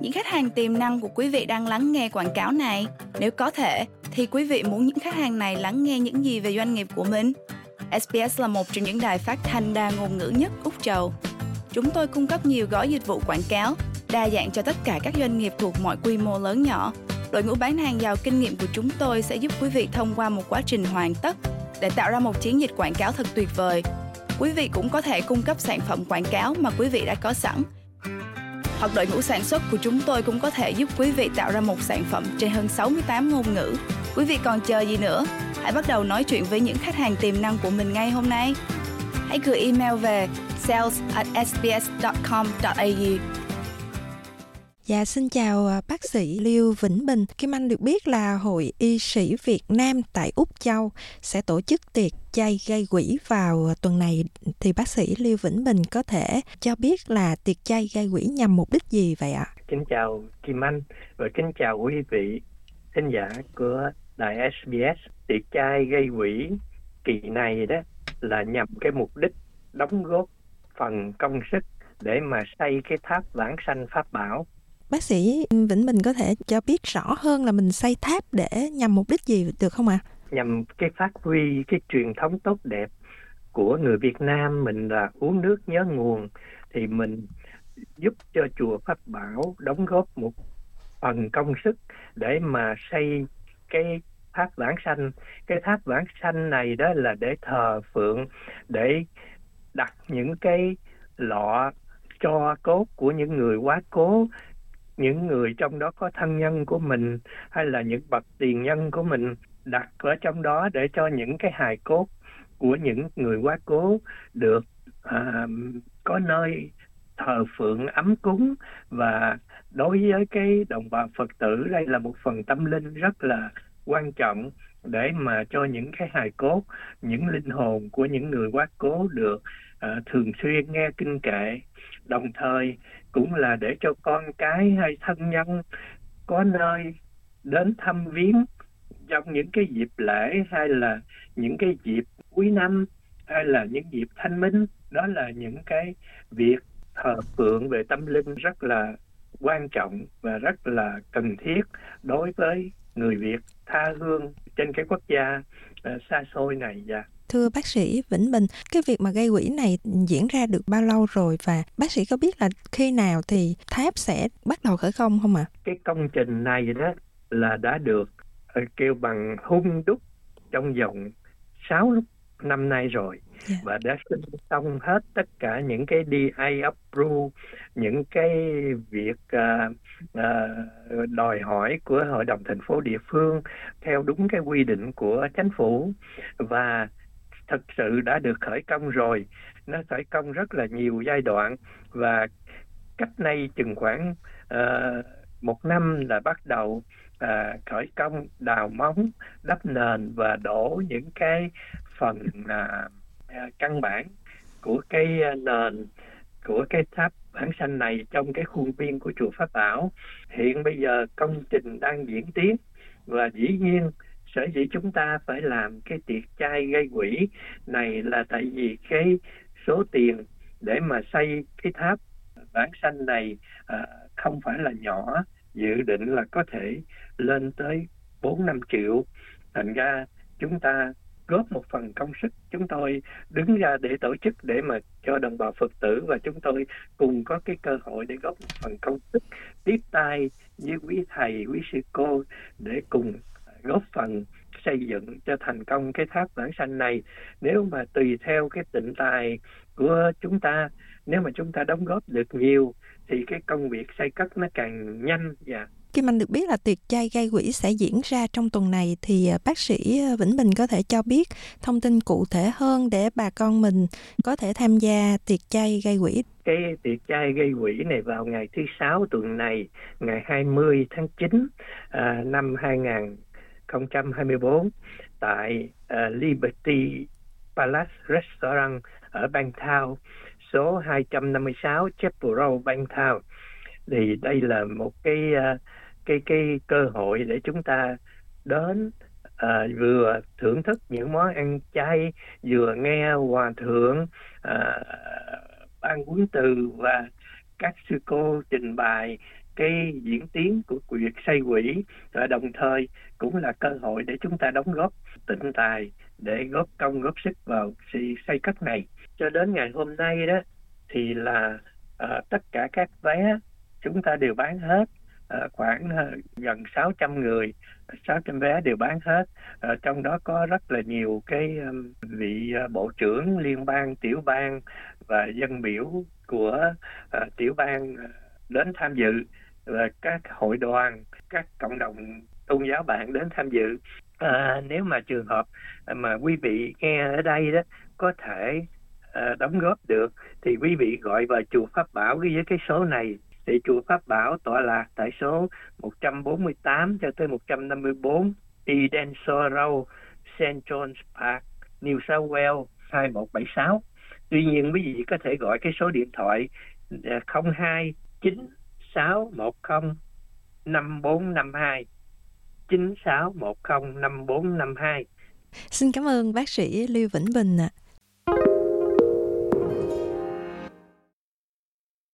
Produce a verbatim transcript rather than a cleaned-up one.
những khách hàng tiềm năng của quý vị đang lắng nghe quảng cáo này? Nếu có thể, thì quý vị muốn những khách hàng này lắng nghe những gì về doanh nghiệp của mình? ét bê ét là một trong những đài phát thanh đa ngôn ngữ nhất Úc Châu. Chúng tôi cung cấp nhiều gói dịch vụ quảng cáo, đa dạng cho tất cả các doanh nghiệp thuộc mọi quy mô lớn nhỏ. Đội ngũ bán hàng giàu kinh nghiệm của chúng tôi sẽ giúp quý vị thông qua một quá trình hoàn tất để tạo ra một chiến dịch quảng cáo thật tuyệt vời. Quý vị cũng có thể cung cấp sản phẩm quảng cáo mà quý vị đã có sẵn. Hoặc đội ngũ sản xuất của chúng tôi cũng có thể giúp quý vị tạo ra một sản phẩm trên hơn sáu mươi tám ngôn ngữ. Quý vị còn chờ gì nữa? Hãy bắt đầu nói chuyện với những khách hàng tiềm năng của mình ngay hôm nay. Hãy gửi email về sales at s b s dot com dot a u. Dạ, xin chào bác sĩ Lưu Vĩnh Bình. Kim Anh được biết là Hội Y sĩ Việt Nam tại Úc Châu sẽ tổ chức tiệc chay gây quỹ vào tuần này. Thì bác sĩ Lưu Vĩnh Bình có thể cho biết là tiệc chay gây quỹ nhằm mục đích gì vậy ạ? Kính chào Kim Anh và kính chào quý vị thính giả của đài ét bê ét. Tiệc chay gây quỹ kỳ này đó là nhằm cái mục đích đóng góp phần công sức để mà xây cái tháp vãng sanh pháp bảo. Bác sĩ Vĩnh Bình có thể cho biết rõ hơn là mình xây tháp để nhằm mục đích gì được không ạ? À? Nhằm cái phát huy cái truyền thống tốt đẹp của người Việt Nam mình là uống nước nhớ nguồn, thì mình giúp cho chùa Pháp Bảo đóng góp một phần công sức để mà xây cái tháp vãng sanh. Cái tháp vãng sanh này đó là để thờ phượng, để đặt những cái lọ tro cốt của những người quá cố, những người trong đó có thân nhân của mình hay là những bậc tiền nhân của mình, đặt ở trong đó để cho những cái hài cốt của những người quá cố được à, có nơi thờ phượng ấm cúng. Và đối với cái đồng bào Phật tử, đây là một phần tâm linh rất là quan trọng để mà cho những cái hài cốt, những linh hồn của những người quá cố được à, thường xuyên nghe kinh kệ. Đồng thời cũng là để cho con cái hay thân nhân có nơi đến thăm viếng trong những cái dịp lễ hay là những cái dịp cuối năm hay là những dịp thanh minh. Đó là những cái việc thờ phượng về tâm linh rất là quan trọng và rất là cần thiết đối với người Việt tha hương trên cái quốc gia uh, xa xôi này. Dạ. Thưa bác sĩ Vĩnh Bình, cái việc mà gây quỹ này diễn ra được bao lâu rồi, và bác sĩ có biết là khi nào thì tháp sẽ bắt đầu khởi công không ạ? À? Cái công trình này đó là đã được uh, kêu bằng hun đúc trong vòng sáu năm nay rồi. Yeah. Và đã xin xong hết tất cả những cái đê a approve, những cái việc uh, uh, đòi hỏi của hội đồng thành phố địa phương theo đúng cái quy định của chính phủ, và thực sự đã được khởi công rồi. Nó khởi công rất là nhiều giai đoạn, và cách nay chừng khoảng uh, một năm là bắt đầu À, khởi công đào móng, đắp nền và đổ những cái phần à, à, căn bản của cái à, nền của cái tháp vãng sanh này trong cái khuôn viên của chùa Pháp Bảo. Hiện bây giờ công trình đang diễn tiến, và dĩ nhiên sở dĩ chúng ta phải làm cái tiệc chay gây quỹ này là tại vì cái số tiền để mà xây cái tháp vãng sanh này à, không phải là nhỏ, dự định là có thể lên tới bốn năm triệu. Thành ra chúng ta góp một phần công sức, chúng tôi đứng ra để tổ chức để mà cho đồng bào Phật tử, và chúng tôi cùng có cái cơ hội để góp một phần công sức tiếp tay với quý thầy, quý sư cô để cùng góp phần xây dựng cho thành công cái tháp vãng sanh này. Nếu mà tùy theo cái tịnh tài của chúng ta, nếu mà chúng ta đóng góp được nhiều thì cái công việc xây cất nó càng nhanh. Dạ. Kim Anh được biết là tiệc chay gây quỹ sẽ diễn ra trong tuần này, thì bác sĩ Vĩnh Bình có thể cho biết thông tin cụ thể hơn để bà con mình có thể tham gia tiệc chay gây quỹ. Cái tiệc chay gây quỹ này vào ngày thứ sáu tuần này, ngày hai mươi tháng chín à, năm hai không hai tư, tại uh, Liberty Palace Restaurant ở Bangtown, số hai trăm năm mươi sáu Chapel Road, Bangtown. Thì đây là một cái uh, cái cái cơ hội để chúng ta đến uh, vừa thưởng thức những món ăn chay, vừa nghe hòa thượng uh, ban huấn từ và các sư cô trình bày cái diễn tiến của việc xây quỹ, và đồng thời cũng là cơ hội để chúng ta đóng góp tịnh tài để góp công góp sức vào xây cất này. Cho đến ngày hôm nay đó thì là uh, tất cả các vé chúng ta đều bán hết, uh, khoảng uh, gần sáu trăm người, sáu trăm vé đều bán hết. Uh, trong đó có rất là nhiều cái um, vị uh, bộ trưởng liên bang, tiểu bang và dân biểu của uh, tiểu bang uh, đến tham dự, và các hội đoàn, các cộng đồng tôn giáo bạn đến tham dự. À, nếu mà trường hợp mà quý vị nghe ở đây đó có thể à, đóng góp được thì quý vị gọi vào chùa Pháp Bảo với cái số này. Thì chùa Pháp Bảo tọa lạc tại số một trăm bốn mươi tám cho tới một trăm năm mươi bốn Edenshaw Road, Saint John's Park, New South Wales hai một bảy sáu. Tuy nhiên quý vị có thể gọi cái số điện thoại không hai chín sáu một không năm bốn năm hai, chín sáu một không năm bốn năm hai. Xin cảm ơn bác sĩ Lưu Vĩnh Bình ạ. À.